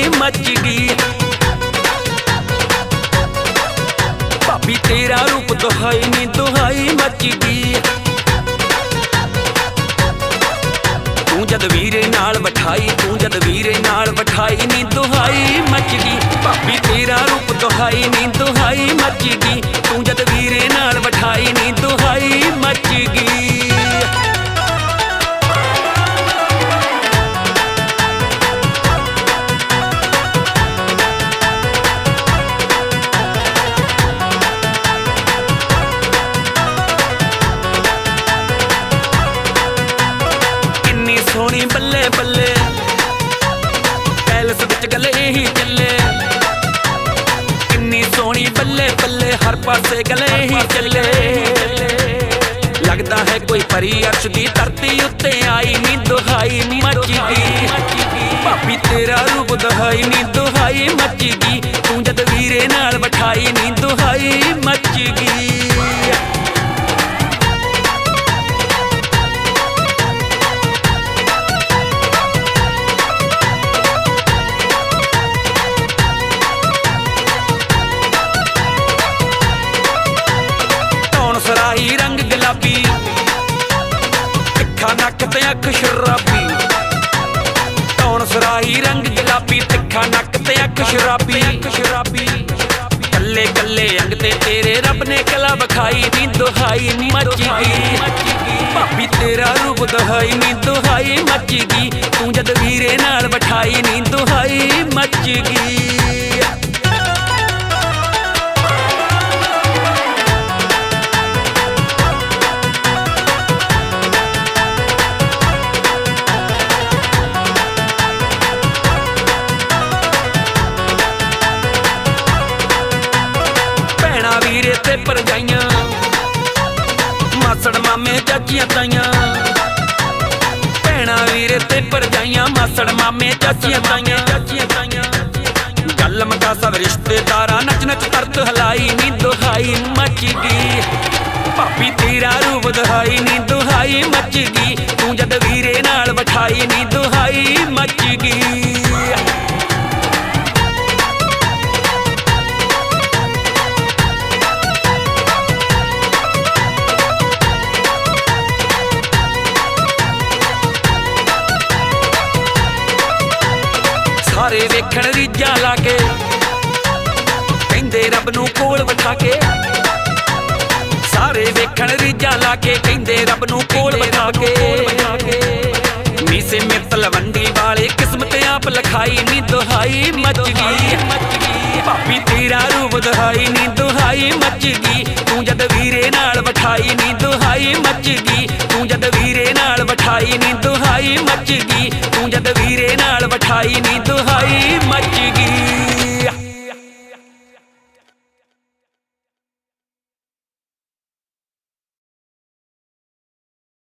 दुहाई मच गई। भाभी तेरा रूप दुहाई नी दुहाई मच गई। तू जद वीरे नाल बिठाई, तू जद वीरे नाल बिठाई नी दुहाई मच गई। भाभी तेरा रूप दुहाई नी दुहाई मच गई। तू जद वीरे नाल बिठाई नी दुहाई मच गई। सोनी बल्ले बल्ले पैलस विच गल ही चले। किन्नी सोनी बल्ले बल्ले हर पासे गल ही चले। लगता है कोई परी अर्श दी धरती उत्ते आई नी दुहाई मच गई। भाभी तेरा रूप दुहाई नी दुहाई मच गई। तू जद वीरे नाल बिठाई नी दुहाई मच गई। सराही रंग गुलाबी, तिखा नक ते अख शराबी। टौन सराही रंग गुलाबी, तिखा नक ते अख शराबी। कल्ले कल्ले अंग ते तेरे रब ने कला बखाई नी दुहाई मच गई। भाभी तेरा रूप दुहाई नी दुहाई मच गई। तू जद वीरे नाल बिठाई नी दुहाई मच गई। वीरे ते परजाइयां, मासड़ मामे चाचियां ताइयां। भैणा वीरे ते परजाइयां, मासड़ मामे चाचियां ताइयां। गल मका सब रिश्तेदारा नच नच तरत हलाई नी दुहाई मच गई। भाभी तेरा रूप दुहाई नी दुहाई मच गई। तू जद वीरे नाल बिठाई नी दुहाई मच गई। सारे वेखण रीझां लाके, कहंदे रब नूं कोल बिठा के। सारे वेखण रीझां लाके, कहंदे रब नूं कोल बिठा के। मीसे में तलवंडी वाले किस्मत आप लिखाई नी दुहाई मच गई। भाभी तेरा रूप दुहाई नी दुहाई मच गई। तू जद वीरे नाल बिठाई नी दुहाई मच गई। तू जद वीरे नाल बिठाई नी दुहाई मच गई। तू जद वीरे नाल बिठाई नी दुहाई मच गई।